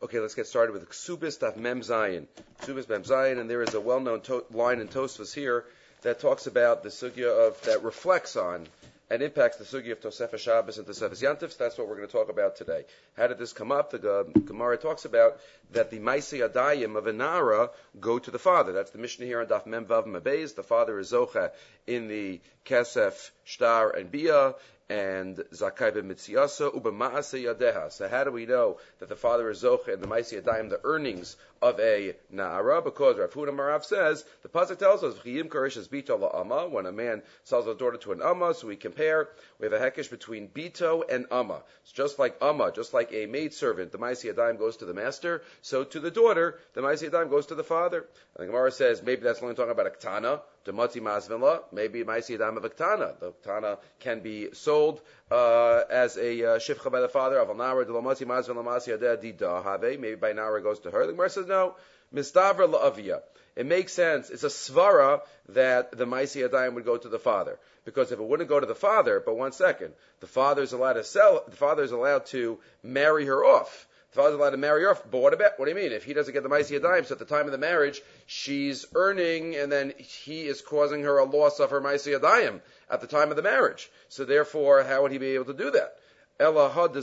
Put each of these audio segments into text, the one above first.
Okay, let's get started with Ksubis Daf Mem Zayin. Ksubis Mem Zayin, and there is a well-known line in Tosfos here that talks about the sugya of, that reflects on and impacts the sugya of Tosefes Shabbos and Tosefes Yantif. That's what we're going to talk about today. How did this come up? The Gemara talks about that the Maisei Adayim of a Nara go to the father. That's the Mishnah here on Daf Mem Vav Mabez. The father is Zocha in the Kesef, Shtar, and Bia, and Zakai b'mitziasa u'b'ma'aseh yadeha. So how do we know that the father is Zocha in the Maisei Adayim, the earnings of a Na'ara? Because Rav Huna Marav says, the pasuk tells us, V'chiyim karish es bito la'ama, when a man sells a daughter to an Amma, so we compare, we have a hekesh between bito and Amma. It's just like Amma, just like a maidservant, the Maisei Adayim goes to the master, so to the daughter, the Maisei Adayim goes to the father. And the Gemara says, maybe that's only talking about a Ktana, Demati Mazvinla, maybe Maisei Adayim of a Ktana. The Ktana can be sold as a shifcha by the father of Nara, Delamati Mazvinla Masi Adeh Dida Have, maybe by Nara goes to her. The Gemara says, no, Mistavra La'avia. It makes sense. It's a svara that the Maisei Adayim would go to the father. Because if it wouldn't go to the father, but one second, the father is allowed to marry her off. The father's allowed to marry her off. But what do you mean? If he doesn't get the Maisei Adayim, so at the time of the marriage, she's earning, and then he is causing her a loss of her Maisei Adayim at the time of the marriage. So therefore, how would he be able to do that? How would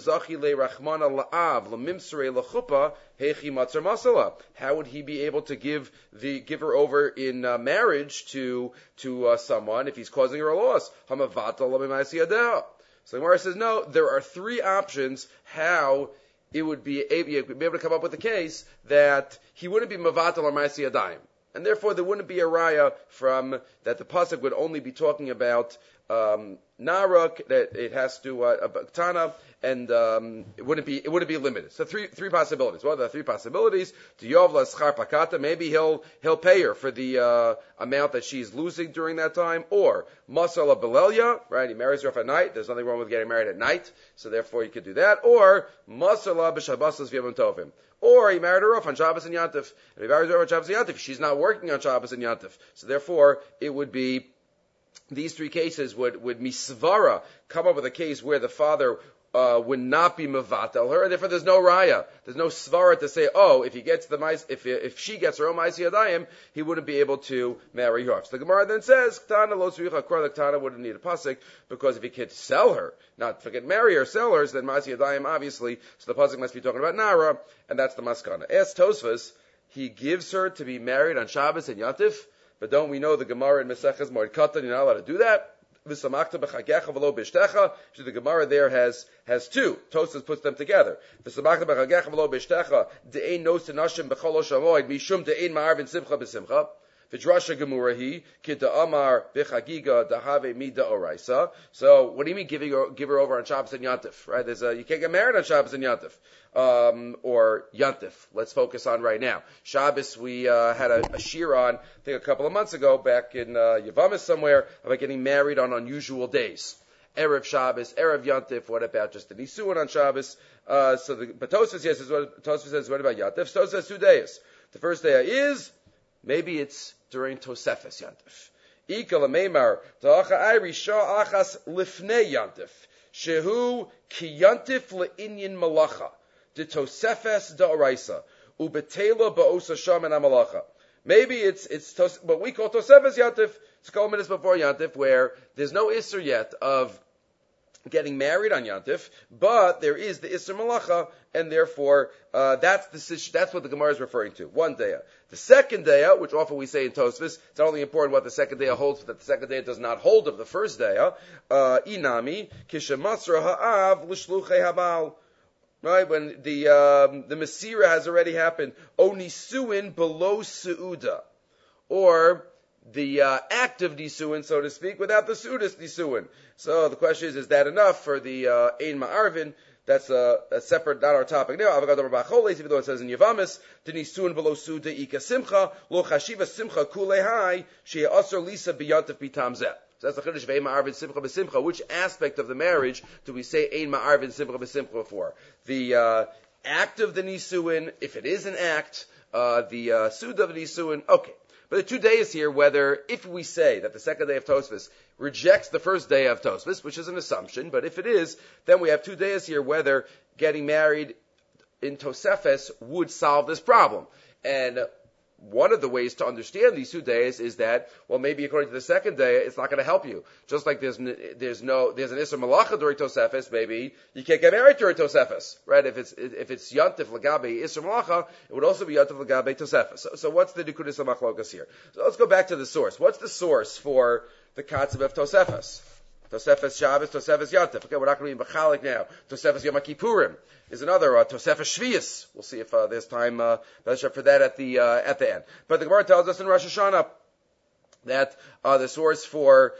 he be able to give her over in marriage to someone if he's causing her a loss? So the Gemara says, no, there are three options how it would be able to come up with a case that he wouldn't be mavatal or Maisei Adayim. And therefore there wouldn't be a raya from that the pasuk would only be talking about Naruk, that it has to Ktana, and it wouldn't be limited. So three possibilities. What are the three possibilities? To Yovla Schar Pakata, maybe he'll pay her for the amount that she's losing during that time, or Masala Belelia, right? He marries her off at night. There's nothing wrong with getting married at night, so therefore he could do that. Or Masala B'Shabbos V'Yom Tovim. Or he married her off on Shabbos and Yantif. And he marries her off on Shabbos and Yantif. She's not working on Shabbos and Yantif. So therefore, it would be, these three cases would misvara come up with a case where the father would not be mevatel her, and therefore there's no raya. There's no svara to say, oh, if he gets the if she gets her own Maisei Adayim, he wouldn't be able to marry her. So the Gemara then says, Ktana lo tzricha kor, the Ktana wouldn't need a pasuk, because if he could sell her, not forget marry her, sell her, then Maisei Adayim obviously, so the pasuk must be talking about Nara, and that's the maskana. As Tosfos, he gives her to be married on Shabbos and Yantif, but don't we know the Gemara in Maseches Moed Katan, you're not allowed to do that? The Gemara there has two. Tosfos puts them together. V'drasha gemurahi kita amar b'chagiga dahave mida oraisa. So what do you mean give her over on Shabbos and Yantif? Right? You can't get married on Shabbos and Yantif. Or Yantif. Let's focus on right now. Shabbos, we had a shir on, I think a couple of months ago, back in Yavamis somewhere, about getting married on unusual days. Erev Shabbos, Erev Yantif, what about just the Nisuan on Shabbos? But Tosfos says, what about Yantif? Tosfos says 2 days. The first day is, maybe it's during Tosefes Yantif. Ika l'meimar, ta'acha ayri shah achas lifnei Yantif. Shehu ki Yantif le'inyin malacha. De Tosefes da'oraisa. Ubetela ba'osa shaman amalacha. Maybe it's what we call Tosefes Yantif. It's a couple minutes before Yantif, where there's no Isser yet of getting married on Yantif, but there is the Isser Malacha, and therefore that's what the Gemara is referring to. One day. The second day, which often we say in Tosfos, it's not only important what the second day holds, that the second day does not hold of the first day. Inami kishemasra ha'av l'shluchei habal. Right, when the Masira has already happened. Onisuin below Seuda. Or the act of Nisuin, so to speak, without the Seudas Nisuin. So the question is that enough for the Ein Ma'arvin? That's a separate, not our topic now. Even though it says in Yavamis, the Nisuin below Seuda Ika Simcha, Lo Chashiva Simcha Kulehai, Shea Asr Lisa Biyantif Bitam Zeh. So that's the Chiddush of Ein Ma'arvin Simcha B'Simcha. Which aspect of the marriage do we say Ein Ma'arvin Simcha B'Simcha for? The act of the Nisuin, if it is an act, the Suda of the Nisuin, okay. But the 2 days here, if we say that the second day of Tosfos rejects the first day of Tosfos, which is an assumption, but if it is, then we have 2 days here, whether getting married in Tosefes would solve this problem. And one of the ways to understand these 2 days is that, well, maybe according to the second day, it's not going to help you. Just like there's an Isser Malacha during Tosefes, maybe you can't get married during Tosefes, right? If it's Yantif Lagabe Isser Malacha, it would also be Yantif Lagabe Tosefes. So what's the Nekudas HaMachlokas here? So let's go back to the source. What's the source for the concept of Tosefes? Tosefes Shabbos, Tosefes Yantif. Okay, we're not going to be Mechalik now. Tosefes Yom Kippurim is another, Tosefes Shvius. We'll see if there's time for that at the end. But the Gemara tells us in Rosh Hashanah that the source for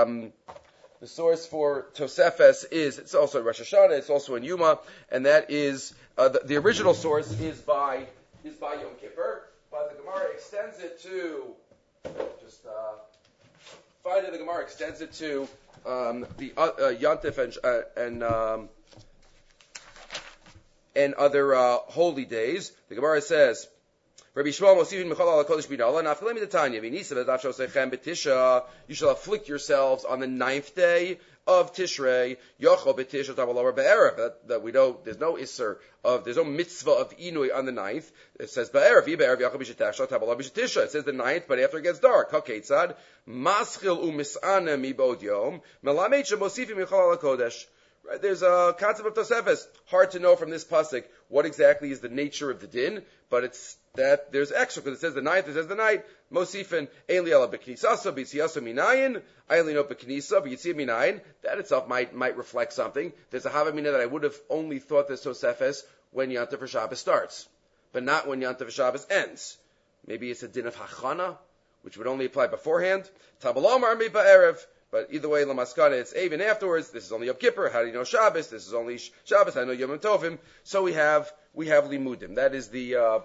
Tosefes it's also in Rosh Hashanah, it's also in Yuma, and that is the original source is by Yom Kippur, but the Gemara extends it to the Gemara extends it to the Yantif and other holy days. The Gemara says, Rabbi Shmuel Mosifin Michal Ala Kodesh B'Nala Nafkalemi Detanya V'Nisa V'Dav Shosechem B'Tisha. You shall afflict yourselves on the 9th day of Tishrei. Yochel B'Tisha Tavalor Be'erev. That we know there's no mitzvah of Inui on the 9th. It says Be'erev Yochel B'Shetasha Tavalor B'Shetisha. It says the 9th, but after it gets dark. Haketzad Maschil U'Mis'ana Mibod Yom Melamed Shemosifin Michal Ala Kodesh. Right, there's a concept of Tosefes. Hard to know from this pasuk what exactly is the nature of the din, but it's that there's extra because it says the 9th, it says the night. Mosifin Eli Ela B'Knisaso B'Tziyaso Minayin. I only know B'Knisa B'Yitzia Minayin. That itself might reflect something. There's a Havamina that I would have only thought this Tosefes when Yantav Shabbos starts, but not when Yantav Shabbos ends. Maybe it's a din of Hachana, which would only apply beforehand. Tabalomar Mi Ba'erev. But either way, Lamaskana, it's even afterwards. This is only Yom Kippur. How do you know Shabbos? This is only Shabbos. I know Yom Tovim. So we have Limudim. That is the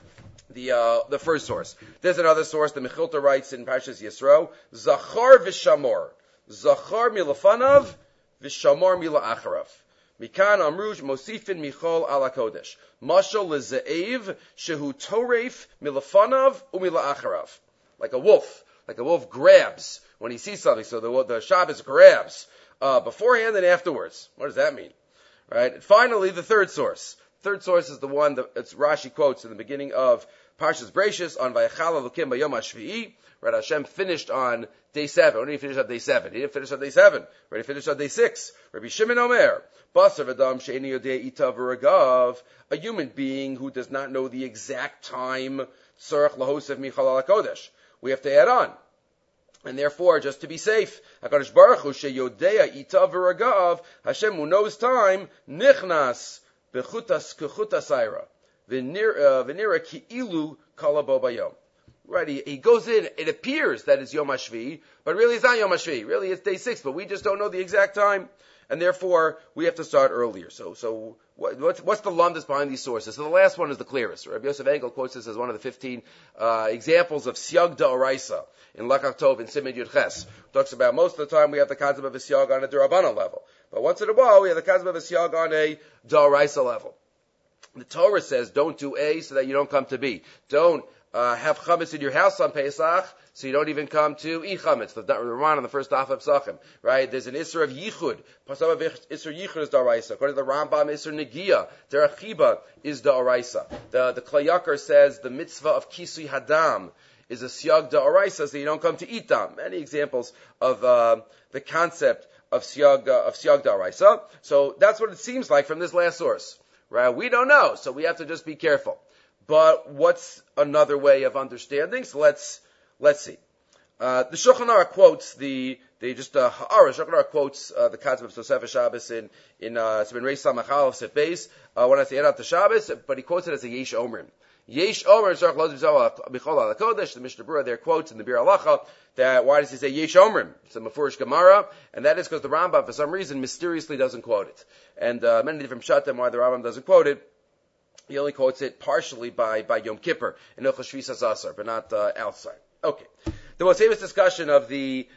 first source. There's another source. The Mechilta writes in Parshas Yisro, Zachar v'Shamor. Zachar milafanav v'Shamor mila'acharav. Mikan amruj mosifin michol ala kodesh. Mashal leze'ev shehu toref milafanav u'mila'acharav. Like a wolf. Like a wolf grabs when he sees something. So the Shabbos grabs beforehand and afterwards. What does that mean? Right? And finally, the third source. Third source is the one that Rashi quotes in the beginning of Parshas Bereishis on Vayachal Elokim Bayom HaShvi'i. Right? Hashem finished on day 7. When did he finish on day 7? He didn't finish on day 7. Right? He finished on day 6. Rabbi Shimon Omer. Basar v'dam she'eni yodei itav v'ragav. A human being who does not know the exact time. Tzarech lahosev michal ala kodesh. We have to add on. And therefore, just to be safe, HaKadosh Baruch Hu sheyodea itav v'ragav, Hashem who knows time, nichnas b'chutas ayra, v'nira ki'ilu kalabo bayom. Right, he goes in, it appears that it's Yom HaShvi, but really it's not Yom HaShvi. Really it's day 6, but we just don't know the exact time. And therefore, we have to start earlier. So what's the lumdus behind these sources? So the last one is the clearest. Rabbi Yosef Engel quotes this as one of the 15 examples of Siyag D'Oraisa in Lakach Tov in Siman Yud Ches. Talks about most of the time we have the concept of a Siyag on a D'Rabbanan level. But once in a while, we have the concept of a Siyag on a D'Oraisa level. The Torah says, don't do A so that you don't come to B. Don't have chametz in your house on Pesach, so you don't even come to eat chametz. The Ramban on the first daf of Psachim, right? There's an Isser of Yichud. Pasam of Isser Yichud is D'Oraisa. According to the Rambam, Isser Negia, Derech Chiba is D'Oraisa. The Klayakar says the mitzvah of Kisui Hadam is a Siyag D'Oraisa, so you don't come to eat them. Many examples of the concept of Siyag D'Oraisa. So that's what it seems like from this last source, right? We don't know, so we have to just be careful. But what's another way of understanding? So let's see. The Shulchan Aruch quotes Shulchan Aruch quotes the concept of Tosefes Shabbos in Siman Reis Samach Aleph Sef Beis when I say out the Shabbos, but he quotes it as a Yesh Omrim. Yesh Omer Zarch Lo Bichol Ala Kodesh. The Mishnah Berurah there quotes in the Bir Halacha that why does he say Yesh Omrim? It's a Mefurish Gemara, and that is because the Rambam for some reason mysteriously doesn't quote it, and many different pshatim why the Rambam doesn't quote it. He only quotes it partially by Yom Kippur in Hilchos Shvisas Asar, but not outside. Okay. The most famous discussion of the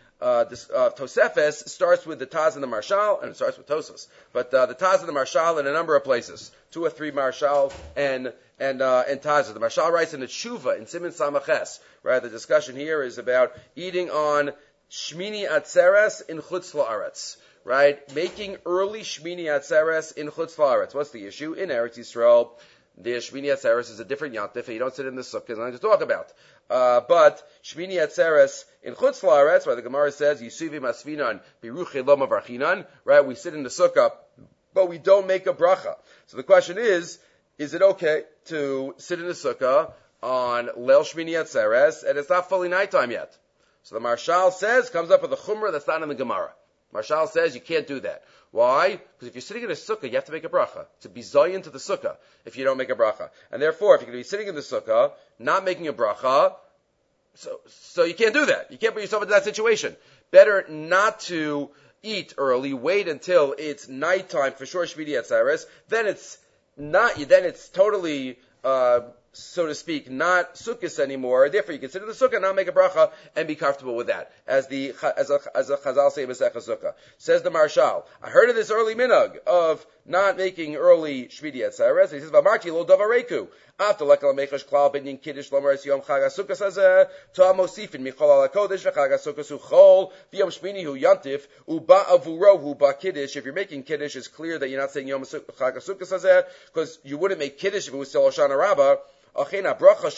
Tosefes starts with the Taz and the Marshal, and it starts with Tosfos. But the Taz and the Marshal in a number of places, 2 or 3 Marshal and Taz. The Marshal writes in the Tshuva in Siman Samaches. Right, the discussion here is about eating on Shmini Atzeres in Chutz La'aretz. Right, making early Shmini Atzeres in Chutz La'aretz. What's the issue? In Eretz Yisrael, The Shmini Atzeres is a different yantif, and you don't sit in the sukkah. There's nothing to talk about. But Shmini Atzeres in Chutz La'aretz, where the Gemara says Yisuvi Masvinan Biruche Lo Mavarchinan, right? We sit in the sukkah, but we don't make a bracha. So the question is it okay to sit in the sukkah on Leil Shmini Atzeres, and it's not fully nighttime yet? So the Marshal comes up with a chumrah that's not in the Gemara. Marshal says you can't do that. Why? Because if you're sitting in a sukkah, you have to make a bracha. To be zayin to the sukkah if you don't make a bracha. And therefore, if you're going to be sitting in the sukkah, not making a bracha, so you can't do that. You can't put yourself into that situation. Better not to eat early, wait until it's nighttime for sure, Shmini Atzeres, then it's totally, so to speak, not sukkahs anymore. Therefore, you can sit in the sukkah, not make a bracha, and be comfortable with that. As a Chazal say in Masechah Sukkah. Says the Marshal, I heard of this early minhag of not making early Shmini Atzeres. He says, V'amarti lo davareku. After lekal mechash klal binyan kiddush lomer es yom chag hasukkah hazeh to'am mosifin michol al hakodesh v'chag hasukkah hu chol v'yom shmini hu yantif uba avuro hu ba kiddush. If you're making kiddush, it's clear that you're not saying yom chag hasukkah hazeh, because you wouldn't make kiddush if it was still Hoshana Rabbah. What are you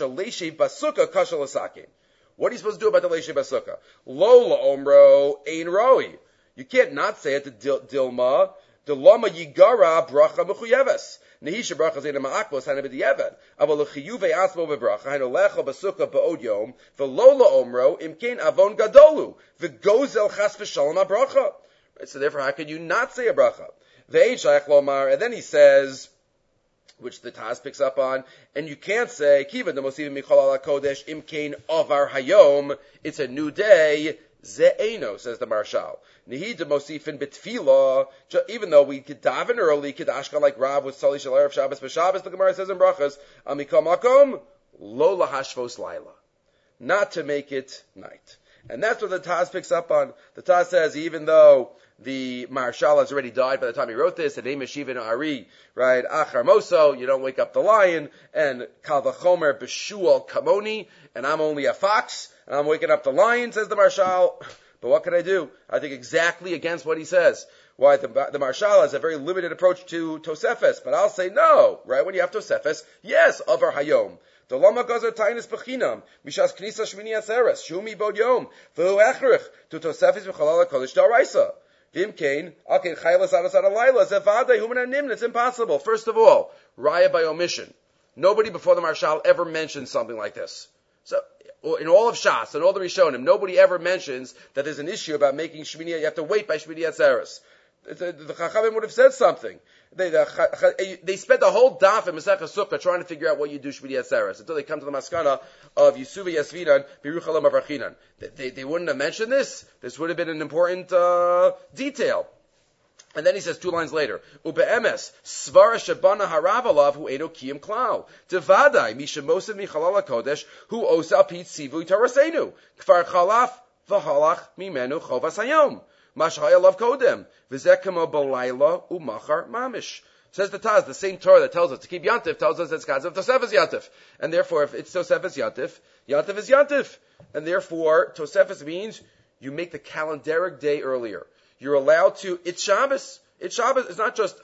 supposed to do about the Leishi Basukah? Lola Omro Ein Roi. You can't not say it to Dilma. Dilama Yigara Bracha Mechuyeves. Nehisha Bracha Zena Ma'akbos Hana B'Diavad. Aval L'chiyuve Asmo B'Bracha Hana Lecha Basukah Ba'od Yom. V'Lola Omro Imkein Avon Gadolu. V'Gozel Chas V'Shalom HaBracha. So therefore, how could you not say a bracha? V'Ein Shaykh Lomar. And then he says, which the Taz picks up on, and you can't say, Kiva the Mosivim Michol ala Kodesh Imkein Avar Hayom, it's a new day, Ze'eno, says the Marshal. Nihid the Mosifin B'Tfilah, even though we could daven early, could ashkan like Rav with Sali Shal Erev Shabbos B'Shabbos, the Gemara says in Brachas, Amikom Makom, Lo Lahashvos Laila, not to make it night. And that's what the Taz picks up on. The Taz says, even though the Marshal has already died by the time he wrote this, the name is Shivan Ari, right? Achar Moso, you don't wake up the lion, and Kal Vachomer B'Shual Kamoni, and I'm only a fox, and I'm waking up the lion, says the Marshal. But what can I do? I think exactly against what he says. Why, the Marshal has a very limited approach to Tosefes, but I'll say no, right? When you have Tosefes, yes, Avar Hayom. The Lama Gazer Tainis Bechinam, Mishas Knisa Shmini Atzeres, Shumi Bod Yom, V'hu Echrich, to Tosefes V'chalal HaKodesh D'Oraisa. Vimkain, okay, Chaylas Adas Adalayla, Zevadei, Human Nimn, it's impossible. First of all, Raya by omission. Nobody before the Marshal ever mentioned something like this. So, in all of Shas, and all the Rishonim, nobody ever mentions that there's an issue about making Shmini, you have to wait by Shmini Atzeres. The Chachamim would have said something. They spent the whole daf in Masechah Sukkah trying to figure out what you do Shmini Atzeres until they come to the maskana of Yisuva Yasvinan Biruchalam Avarchinan. They wouldn't have mentioned this. This would have been an important detail. And then he says 2 lines later, Ube'emes, Svara Shabana Haravalav, hu Edo Kiyim Klau. Devadai, Mishamosim Michalala Kodesh, hu Osa Pit Sivu Tarasenu. Kfar Chalaf, Vahalach, Mimenu Chovas Hayom. Mashaya Love Kodem. Vizekamo Balayla, Umachar Mamish. Says the Taz, the same Torah that tells us to keep Yantif, tells us it's Kazav Tosefes Yantif. And therefore, if it's Tosefes Yantif, Yantif is Yantif. And therefore, Tosefes means you make the calendaric day earlier. You're allowed to, it's Shabbos. It's Shabbos. It's not just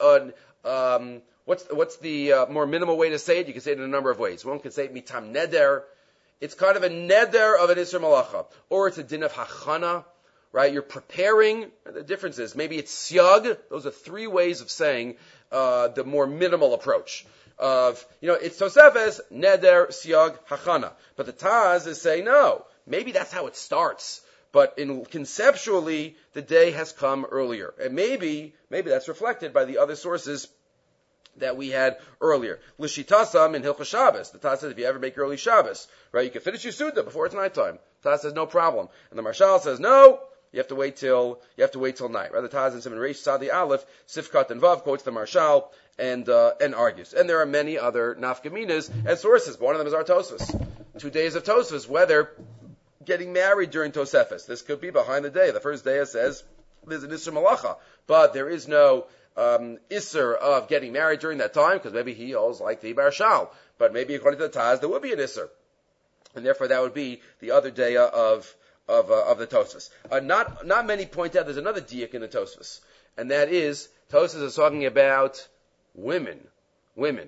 what's the more minimal way to say it? You can say it in a number of ways. One can say it mitam neder. It's kind of a neder of an Isser Malacha. Or it's a din of hachana, right? You're preparing. The difference is, maybe it's siag. Those are 3 ways of saying the more minimal approach. It's Tosefes, neder, siag, hachana. But the Taz is saying, no, maybe that's how it starts. But conceptually, the day has come earlier. And maybe that's reflected by the other sources that we had earlier. L'shitasam in Hilchos Shabbos. The Taz says if you ever make early Shabbos, right, you can finish your Suda before it's nighttime. The Taz says no problem. And the Marshal says no, you have to wait till night. Right? The Taz in Simon Reish Sadi Aleph, Sifkat and Vav quotes the Marshal and argues. And there are many other nafkaminas and sources. But one of them is our Tosfos. 2 days of Tosfos, whether getting married during Tosefes. This could be behind the day. The first day it says there's an Isser Malacha, but there is no Isser of getting married during that time, because maybe he holds like the Marshal. But maybe according to the Taz, there would be an Isser. And therefore that would be the other day of the Tosfos. Not many point out there's another diak in the Tosfos. And that is, Tosfos is talking about women.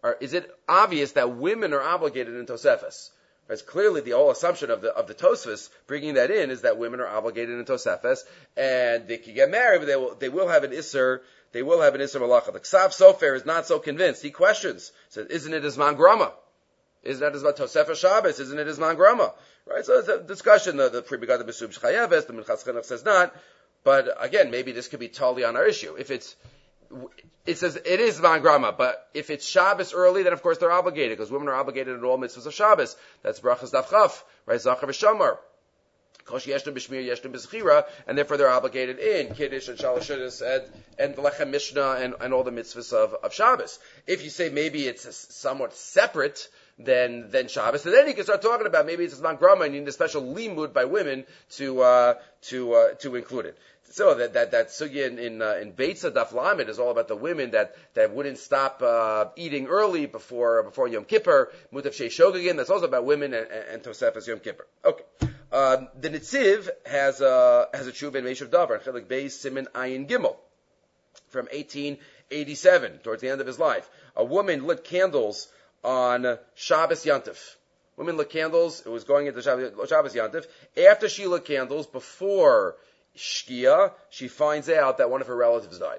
is it obvious that women are obligated in Tosefes? It's clearly the whole assumption of the Tosfos bringing that in is that women are obligated in Tosefes, and they can get married, but they will have an Isser. They will have an Isser Malacha. The Ksav Sofer is not so convinced. He questions. Says, isn't it Zman Grama? Isn't that Zman Tosefes Shabbos? Isn't it Zman Grama? Right? So it's a discussion. The Pribigad of Besub Shchayeves, the Minchas Chinuch says not. But again, maybe this could be totally on our issue. If it says it is Zman Grama, but if it's Shabbos early, then of course they're obligated, because women are obligated in all mitzvahs of Shabbos. That's Brachas Daf Chaf, right? Zachar v'Shamar. Kosh Yeshtem B'Shmir, Yeshtem B'Zechira, and therefore they're obligated in Kiddush and Shalosh Shudas and Lechem Mishnah and all the mitzvahs of Shabbos. If you say maybe it's somewhat separate than Shabbos, and then you can start talking about maybe it's Zman Grama and you need a special limud by women to include it. So that sugya in Beitza Daf Lamed is all about the women that wouldn't stop eating early before Yom Kippur. Mutav Shei Shogegin, that's also about women and Tosefes Yom Kippur. Okay. The Netziv has a tshuva in Meishav Davar, Chelik Beis Siman Ayin Gimel, from 1887, towards the end of his life. A woman lit candles on Shabbos Yantif. Women lit candles. It was going into Shabbos Yantif. After she lit candles, before Shkia, she finds out that one of her relatives died.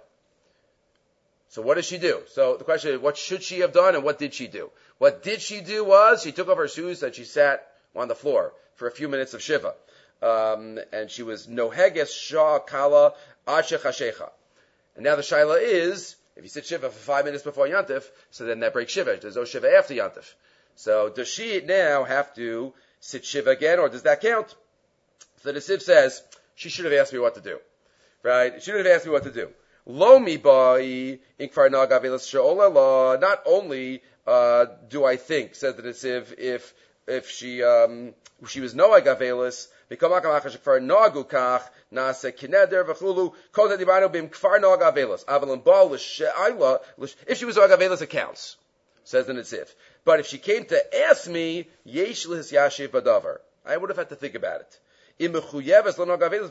So what does she do? So the question is, what should she have done and what did she do? What did she do was, she took off her shoes and she sat on the floor for a few minutes of Shiva. And she was Noheges Shah Kala Ashe Chashecha. And now the Shaila is, if you sit Shiva for 5 minutes before Yantif, so then that breaks Shiva. There's no Shiva after Yantif. So does she now have to sit Shiva again, or does that count? So the Siv says, she should have asked me what to do. Right? She should have asked me what to do. Lo mi bai in kfar nag avelis she'ola la. Not only do I think, says the Netziv, if she was noag avelis, v'kamak amachash kfar nagu kach nase kineder v'chulu kol dedibanu bim kfar nag avelis avalim ba l'she'ayla. If she was noag avelis, it counts, says the Netziv. But if she came to ask me, yesh l'his yashiv badavar, I would have had to think about it. Because we all like the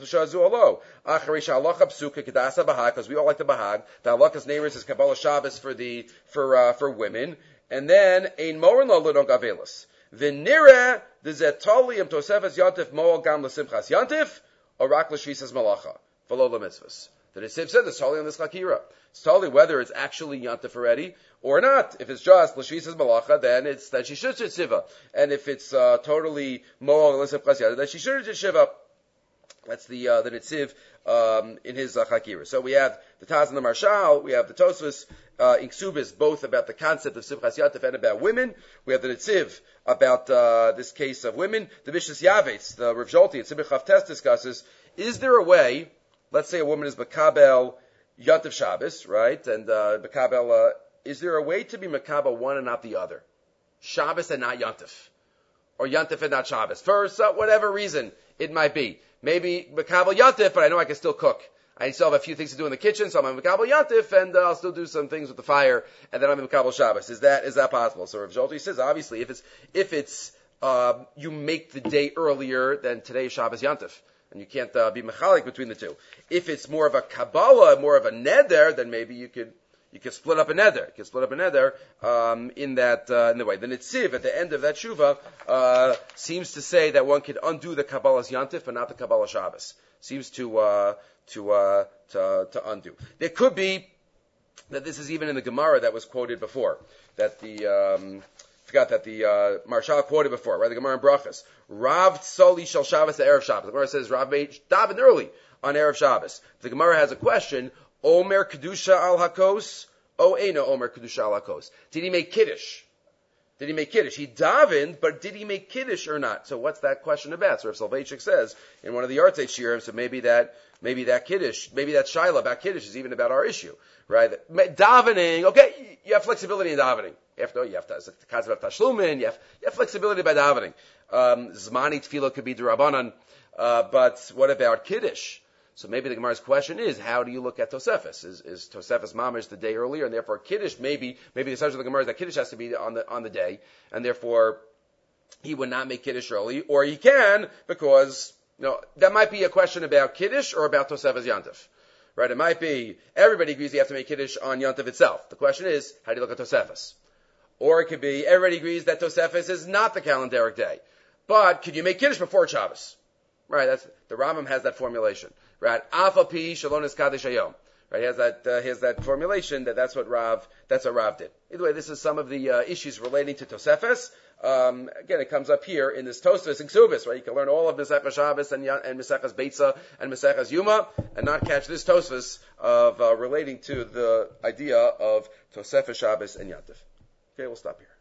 Bahag. The halachas neighbors is Kabbalah Shabbos for women, and then ein morin lo l'nog avelis. V'nira d'zetali im tosefes yantif moal gam l'simchas yantif or rak l'shvisas malacha v'lo l'mitzvos. The Netziv said it's totally on this chakira. It's totally whether it's actually yantif already or not. If it's just l'shvisas malacha, then she should sit shiva. And if it's totally moal l'simchas yantif, then she should sit shiva. That's the Netziv in his chakira. So we have the Taz and the Marshal, we have the Tosfos in Ksubis, both about the concept of Simchas Yantif and about women. We have the Netziv about this case of women. The Mishnas Yavetz, the Rav Zolti and Simcha Chavtes discusses, is there a way, let's say a woman is Makabel Yantif Shabbos, right? And Makabel, is there a way to be Makabel one and not the other? Shabbos and not Yantif. Or Yantif and not Shabbos. For whatever reason it might be. Maybe Makabel Yantif, but I know I can still cook. I still have a few things to do in the kitchen, so I'm in Makabel Yantif, and I'll still do some things with the fire, and then I'm in Makabel Shabbos. Is that possible? So Rav Zolti says, obviously, if it's you make the day earlier than today Shabbos Yantif, and you can't be mechalik between the two. If it's more of a Kabbalah, more of a neder, then maybe you could split up a neder. You can split up a neder in the way. The Netziv at the end of that shuva seems to say that one could undo the Kabbalah's Yantif, but not the Kabbalah Shabbos. Seems to undo. There could be that this is even in the Gemara that was quoted before. That the Marshal quoted before, right? The Gemara in Brachas. Rav Tzoli Shal Shabbos to Erev Shabbos. The Gemara says Rav made daven early on Erev Shabbos. The Gemara has a question. Omer Kedusha al Hakos, O Eino Omer Kedusha al Hakos. Did he make Kiddush? He davened, but did he make Kiddush or not? So what's that question about? So Rav Soloveitchik says in one of the Yartzeit Shirim, so maybe that Kiddush, maybe that Shaila about Kiddush is even about our issue, right? Davening, okay, you have flexibility in davening. After all, you have the concept of Tashlumin, you have flexibility by davening. Zmani Tefillah could be D'Rabbanan, but what about Kiddush? So maybe the Gemara's question is, how do you look at Tosefes? Is Tosefes Mamish the day earlier, and therefore Kiddush maybe the assumption of the Gemara is that Kiddush has to be on the day, and therefore he would not make Kiddush early, or he can, because, that might be a question about Kiddush or about Tosefes Yantif. Right? It might be, everybody agrees you have to make Kiddush on Yantif itself. The question is, how do you look at Tosefes? Or it could be, everybody agrees that Tosefes is not the calendaric day. But could you make Kiddush before Shabbos? Right, the Rambam has that formulation. Right, Afa pi shalonis kadesh hayom. Right, he has that formulation that's what Rav did. Either way, this is some of the issues relating to Tosefes. Again, it comes up here in this Tosefes and Ksubis, right? You can learn all of Mesechas Shabbos and Mesechas Beitza and Mesechas Yuma, and not catch this Tosefes of relating to the idea of Tosefes Shabbos and Yantif. Okay, we'll stop here.